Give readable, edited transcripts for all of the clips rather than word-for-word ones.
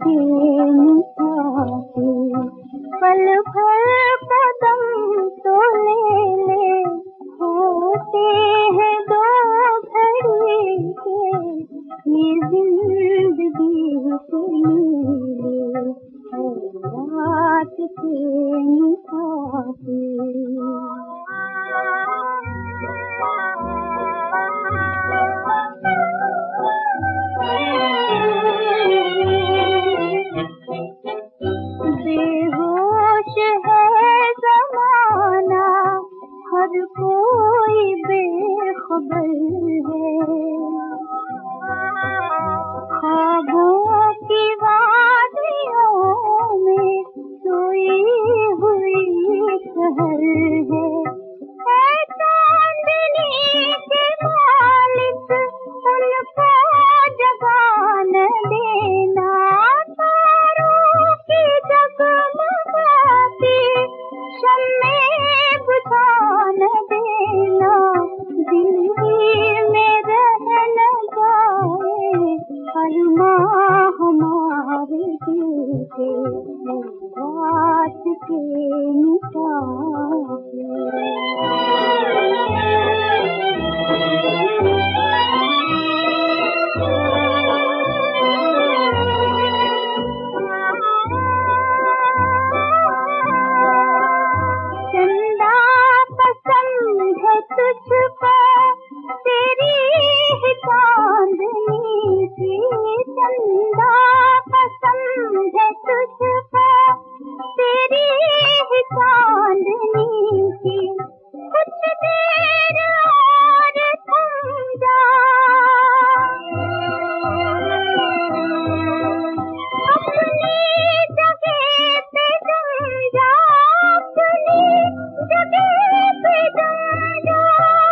के मुसाफिर, पल भर कदम तो ले ले, होते हैं दो घड़ी के, ये जिंदगी से मिले रात के मुसाफिर। बेहोश है ज़माना, हर कोई बेखबर है, ख्वाबों की वादियों में सोई हुई शहर है चांदनी के मालिक, उनको जगान देना, तारों की जगमगाती शम्में बुझा न देना, दिल ही में रह न जाए अरमां हमारे दिल के, रात के मुसाफिर। चंदा पसंद है तुझको, तेरी ही चांदनी सी, चंदा पसंद है तुझको, तेरी ही चांदनी सी, कुछ देर और थम जा, अपनी जगह पे जम जा, अपनी जगह पे जम जा,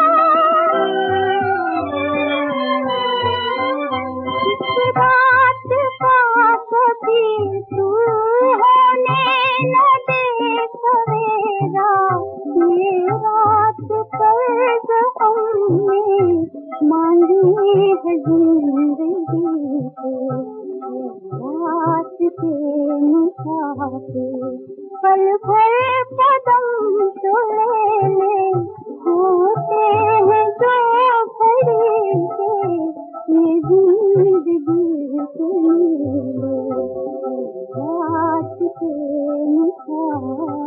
इस रात का कभी तू होने न दे सवेरा, ये रात पर हमने मांगी है जिंदगी से, रात के मुसाफिर, पल भर कदम तो ले ले, होते हैं दो घड़ी के, ये जिंदगी से मिले रात के मुसाफिर।